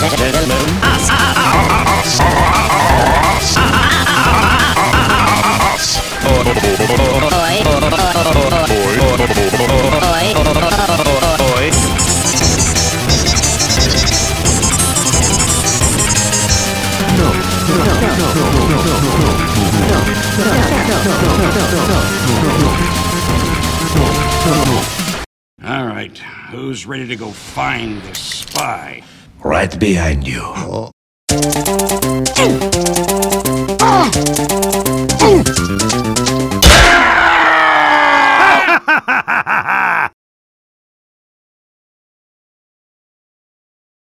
All right, who's ready to go find the spy? Right behind you.